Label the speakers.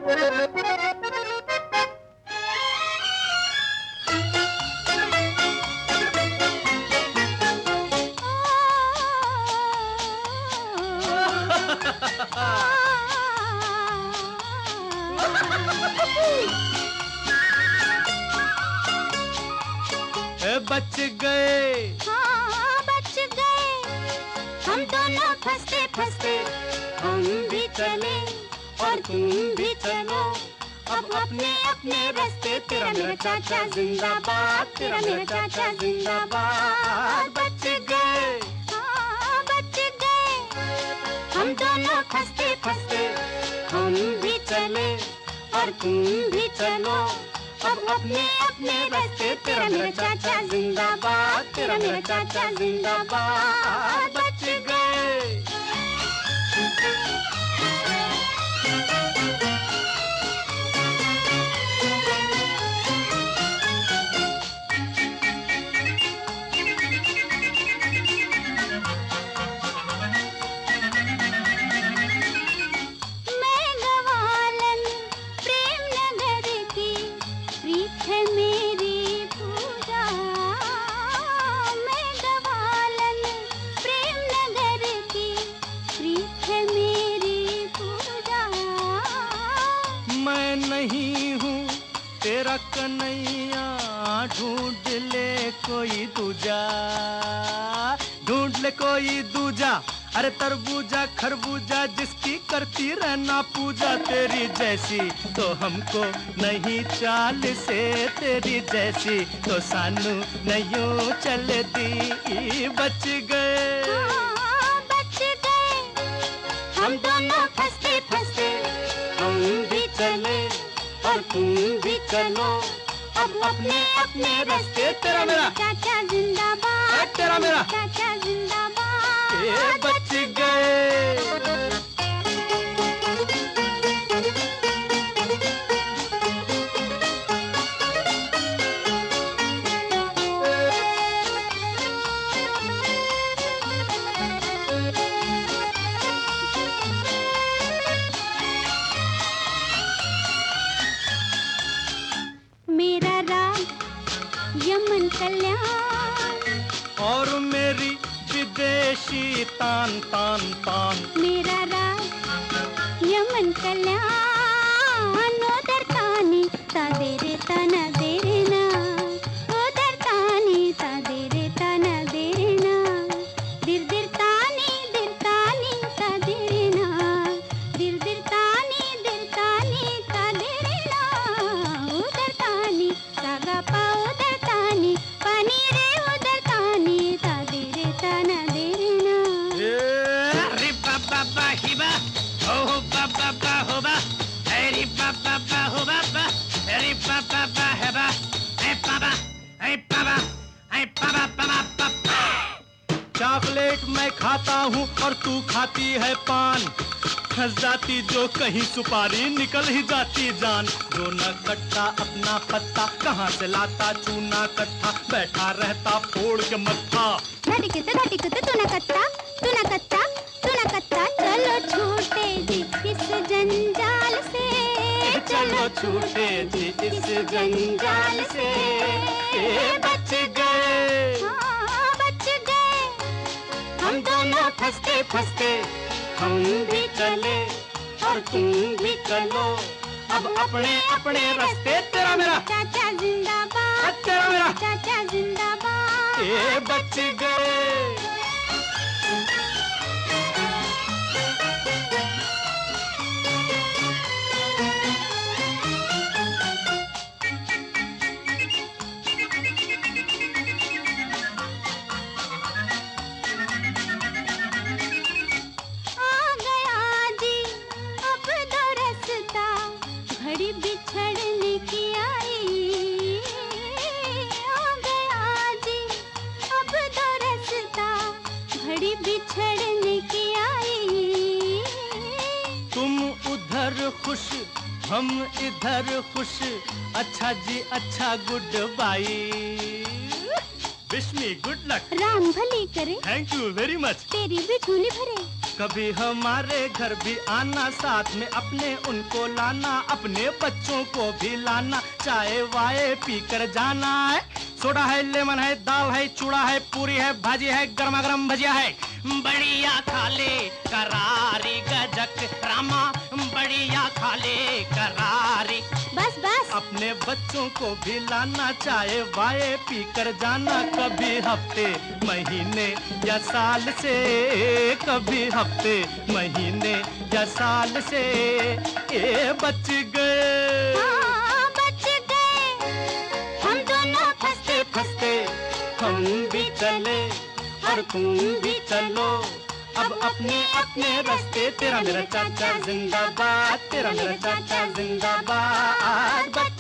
Speaker 1: बच गए,
Speaker 2: हाँ बच गए, हम दोनों फंसते फंसते हम भी चले और तुम भी चलो अब अपने अपने रास्ते। तेरा मेरा चाचा जिंदाबाद, तेरा मेरा चाचा जिंदाबाद।
Speaker 1: बच गए,
Speaker 2: हाँ बच गए, हम दोनों फंसते फंसते हम भी चले और तुम भी चलो अब अपने अपने रास्ते। तेरा मेरा चाचा जिंदाबाद, तेरा मेरा चाचा जिंदाबाद।
Speaker 1: बच गए। नहीं हूँ तेरा कन्हैया, ढूंढ ले कोई दूजा, ढूंढ ले कोई दूजा। अरे तरबूजा खरबूजा जिसकी करती रहना पूजा, तेरी जैसी तो हमको नहीं चाल से, तेरी जैसी तो सानू नहीं चलती। बच गए,
Speaker 2: बच गए, हम दोनों फंसते फंसते हम भी चले और तुम भी चलो अब अपने अपने रास्ते।
Speaker 1: तेरा मेरा
Speaker 2: चाचा जिंदाबाद,
Speaker 1: तेरा मेरा
Speaker 2: चाचा जिंदाबाद।
Speaker 1: बच गए।
Speaker 2: मेरा राग यमन कल्याण और
Speaker 1: मेरी विदेशी तान तान तान।
Speaker 2: मेरा राग यमन कल्याण उधर तानी तादेरे तना देना, उधर तानी तादेरे तना देना, दिर दिर तानी तादेना, दिर दिर तानी तादेना, उधर तानी सागा पा उधर तानी पानी रे उधर तानी तादेरे तना देना।
Speaker 1: रे बाबा बा हिबा हो बाबा बा होबा, रे बाबा बा हो बाबा, रे बाबा बा हेबा, हे बाबा हे बाबा हे बाबा बाबा बाबा। चॉकलेट मैं खाता हूँ और तू खाती है पान, फंस जाती जो कहीं सुपारी निकल ही जाती जान। जो न कट्टा अपना पत्ता कहाँ से लाता चूना कट्टा, बैठा रहता फोड़ के मत्था।
Speaker 2: धाटी किते तू न कट्टा चलो छूटे जी इस जंजाल से,
Speaker 1: चलो छूटे जी इस जंजाल से। बच गए,
Speaker 2: हाँ बच गए, हम दोनों फंसते फंसते हम भी चले और तुम भी चलो
Speaker 1: अब अपने अपने रास्ते। तेरा मेरा
Speaker 2: चाचा जिंदाबाद,
Speaker 1: तेरा मेरा
Speaker 2: चाचा जिंदाबाद।
Speaker 1: बच गए।
Speaker 2: घड़ी बिछड़ने की आई, आ गया जी अब दो रास्ता, घड़ी बिछड़ने की आई।
Speaker 1: तुम उधर खुश हम इधर खुश, अच्छा जी अच्छा good bye. Wish me good luck.
Speaker 2: Ram भली करे,
Speaker 1: थैंक यू वेरी मच।
Speaker 2: तेरी भी झोली भरे।
Speaker 3: कभी हमारे घर भी आना, साथ में अपने उनको लाना, अपने बच्चों को भी लाना, चाय वाय पी कर जाना है। सोडा है, लेमन है, दाल है, चूड़ा है, पूरी है, भाजी है, गर्मा गर्म भजिया है।
Speaker 1: बढ़िया खा ले करारी गजक रामा, बढ़िया खा ले करारी।
Speaker 2: बस बस।
Speaker 3: अपने बच्चों को भी लाना, चाय वाय पी कर जाना, कभी हफ्ते महीने या साल से, कभी हफ्ते महीने या साल से ये बच गए।
Speaker 2: हाँ, बच गए हम दोनों फंसते
Speaker 3: फंसते हम भी चले और तुम भी चलो, अब अपने अपने रास्ते। तेरा मेरा चाचा जिंदाबाद, तेरा मेरा चाचा जिंदाबाद।